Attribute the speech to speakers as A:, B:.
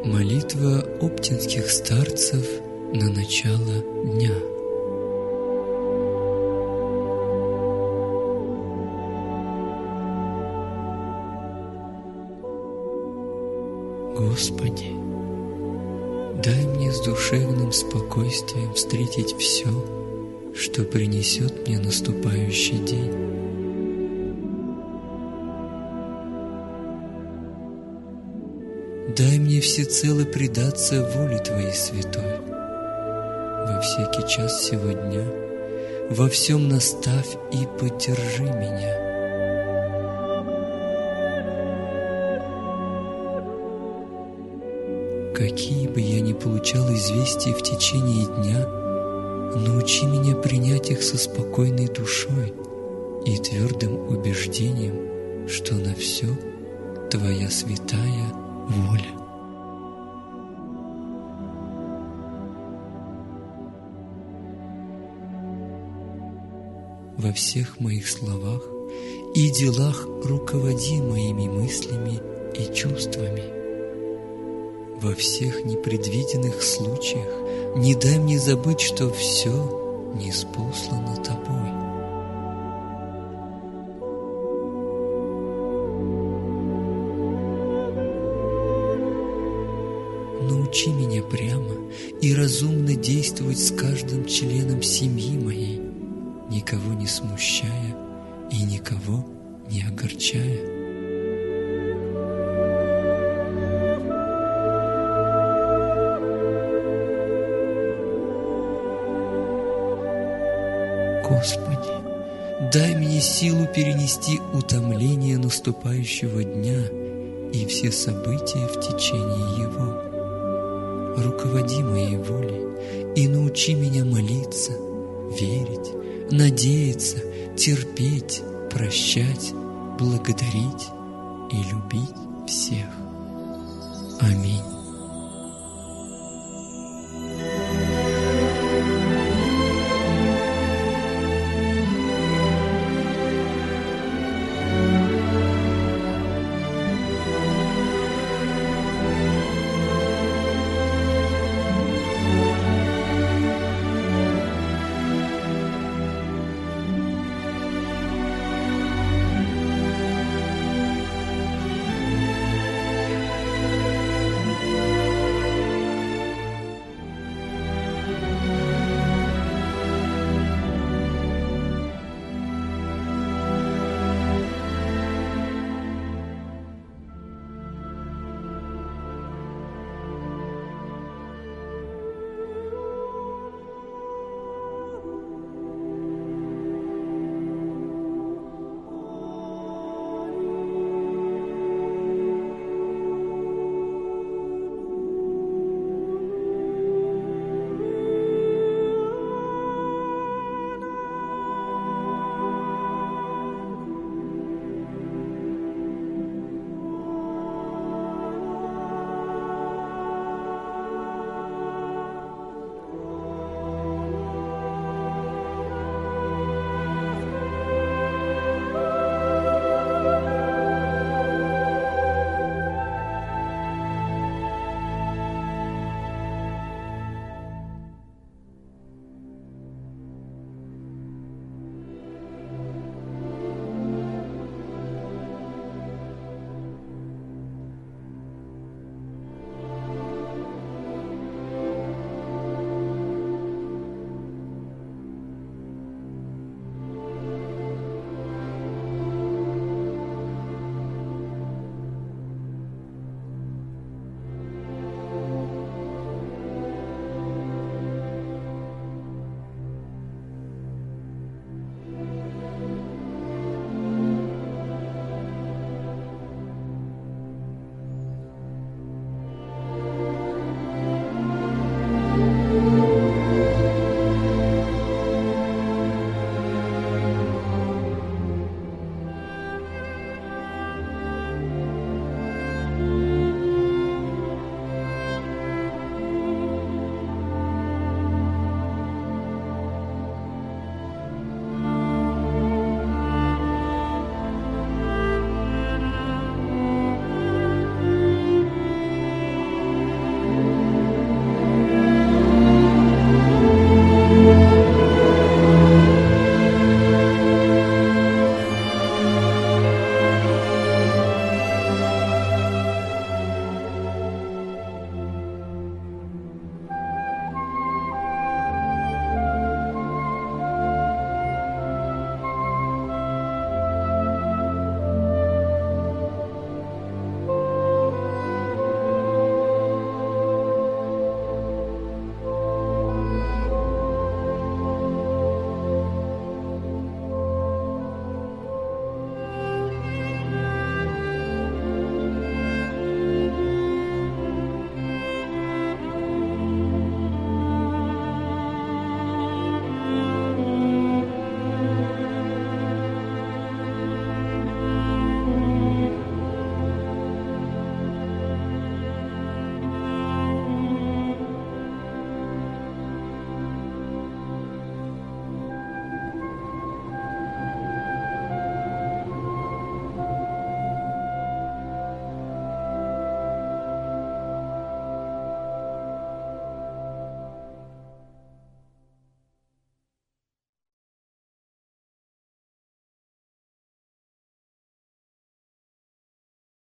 A: Молитва оптинских старцев на начало дня. Господи, дай мне с душевным спокойствием встретить все, что принесет мне наступающий день. Дай мне всецело предаться воле Твоей святой. Во всякий час сего дня во всем наставь и поддержи меня. Какие бы я ни получал известия в течение дня, научи меня принять их со спокойной душой и твердым убеждением, что на все Твоя святая воля. Во всех моих словах и делах руководи моими мыслями и чувствами. Во всех непредвиденных случаях не дай мне забыть, что все ниспослано Тобой. Научи меня прямо и разумно действовать с каждым членом семьи моей, никого не смущая и никого не огорчая. Господи, дай мне силу перенести утомление наступающего дня и все события в течение его. Руководи моей волей и научи меня молиться, верить, надеяться, терпеть, прощать, благодарить и любить всех. Аминь.